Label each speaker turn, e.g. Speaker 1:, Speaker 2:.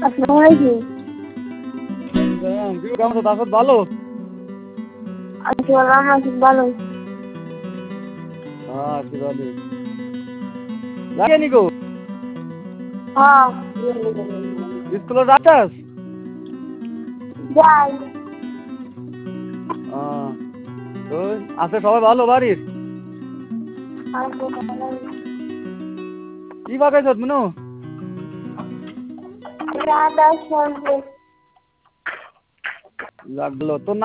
Speaker 1: আসসালামু আলাইকুম।
Speaker 2: কেমন আছো? তারপর ভালো?
Speaker 1: আছি ভালো।
Speaker 2: হ্যাঁ আছি ভালো। লাগে নিকো
Speaker 1: হ্যাঁ
Speaker 2: স্কুলে যাচ্ছাস?
Speaker 1: যাই।
Speaker 2: তো আছে সবাই ভালো বাড়ির? কি বাগাইছ মিনু?
Speaker 1: রাধা সন্দেশ
Speaker 2: লাগলো তোর